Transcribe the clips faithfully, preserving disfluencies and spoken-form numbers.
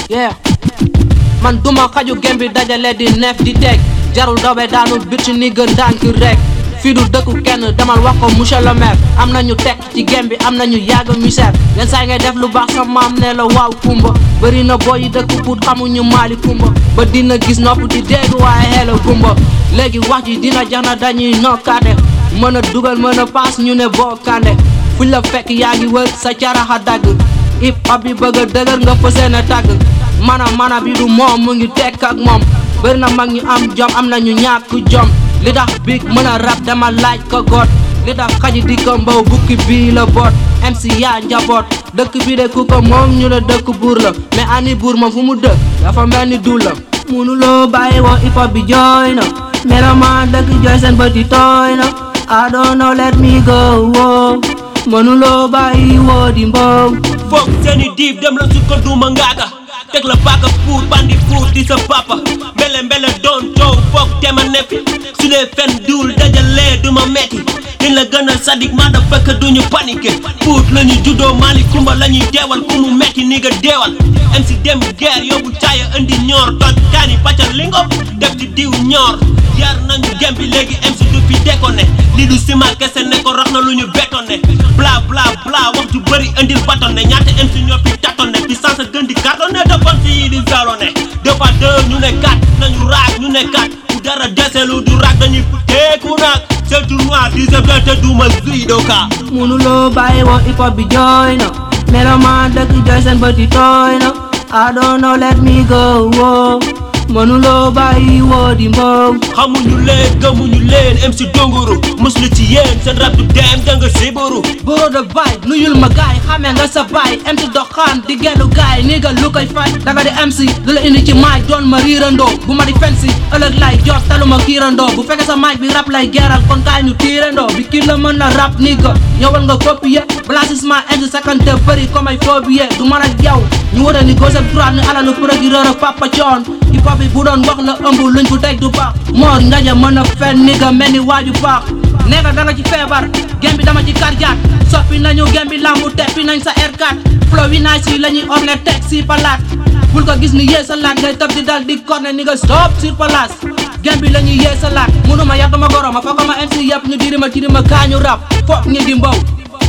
yeah man duma xaju gem bi dajale di neef di teg jarul dobe daanu bitch ni gën ndànk rek fii du dëkku kenn demal wax ko monsieur le maire am nañu tekk ci gem bi am nañu yàgg misère yenn saa ngay def lu baax sa maam ne la waaw kumba bëri na booy yi dëkk Pout xamuñu maali kumba ba dina gis nopp di dégg waaye xeela kumba léegi wax ji dina jax na dañuy nokkaate mën a dugal mën a paas ñu ne boo kande fuñ la fekk yaa ngi wër sa caraxa dagg hip hop bi bëgg a dëgër nga fësee na tàgg mana mana bi du moom mu ngi tekk ak moom bëri na mag ñu am jom am nañu ñàkk jom li tax big mën a rap dama laaj ko goot li tax xaji di ko mbaw bukki bii la boot M C yaa njaboot dëkk bi de ku ko moom ñu ne dëkk buur la mais ani buur moom fu mu dëkk dafa mel ni dul la munuloo bàyyi woo hip hop bi jooy na melaman dëkk jooy seen bët yi tooy na I don't know let me go woo mënuloo bàyyi woo di mbaw foog seeni diib dem la su ko duma ngaaga teg la paaka Pout bandi Pout di sa papa mbele mbele doon coow foog tema neppi su dee fen duul dajalee duma metti liñ la gën a sadik maa da fekk duñu paniqué Pout lañu juddoo Mali Kumba lañuy deewal ku mu metti ni nga deewal M C dem guerre yóbbu caaya indi ñoor toj kaani paccal lingo def ci diw ñoor yar nañu gem bi léegi M C du fi déconné li du sima kese ne ko rax na lu ñu bétonné bla bla bla wax ju bëri indil batonné ñaata M C ñoo fi tatonné fi sans gën di cartonné defan fi di zalonné deux fois deux ñu ne quatre nañu raak ñu ne quatre bu dara deselu du raak dañuy futteeku naak c'est tout noir di sebla te duma zuido ka munuloo bàyyi woo hip hop bi jooy na melaman dëkk jooy seen bët yi tooy na I don't know let me go woo mënuloo bàyyi woo di mbaw xamuñu leen gëmuñu leen M C Donguru muslu ci yéen seen rap du dem danga sibaru boro de baay nuyul ma gaay xamee nga sa baay M C doxaan di gellu gaay ni nga lu koy fay danga di M C lu la indi ci maaj doon ma riirandoo bu ma di fensi ëllëg lay jot talu ma kiirandoo bu fekkee sa maaj bi rap lay geeral kon kaay ñu tiirandoo bi kii la mën na rap ni nga ñëwal nga copier blanchissement M C sakante bëri comme ay phobie du man ak yow ñu war a ni gauche ak droite ni alalu procureur ak Papa Thione hip hop bi bu doon wax la ëmb luñ fu teg du baax moor ngaja mën a fen ni nga mel ni waaju baax nekka danga ci feebar gem bi dama ci cardiaque soppi nañu gem bi lambu teppi nañ sa R quatre flow yi naaj si la ñuy orne teg si palaat bul ko gis ni yee sa laat ngay tëb di dal di corne ni nga stop sur place gem bi la ñuy yee sa laat munuma yattuma goro ma foog ma M C yëpp ñu dirima dirima kaañu rap foog ñi di mbaw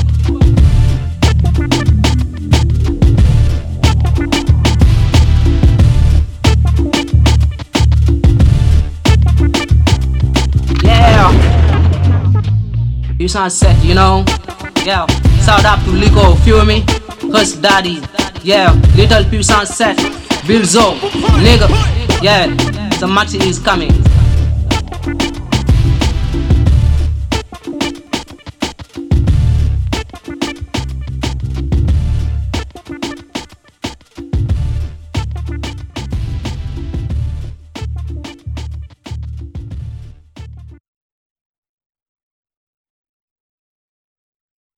Puissance sept, you know? Yeah, shout out to Lico, feel me? Hush Daddy, yeah, Little Puissance sept, Bill Zo, nigga, yeah, the maxi is coming.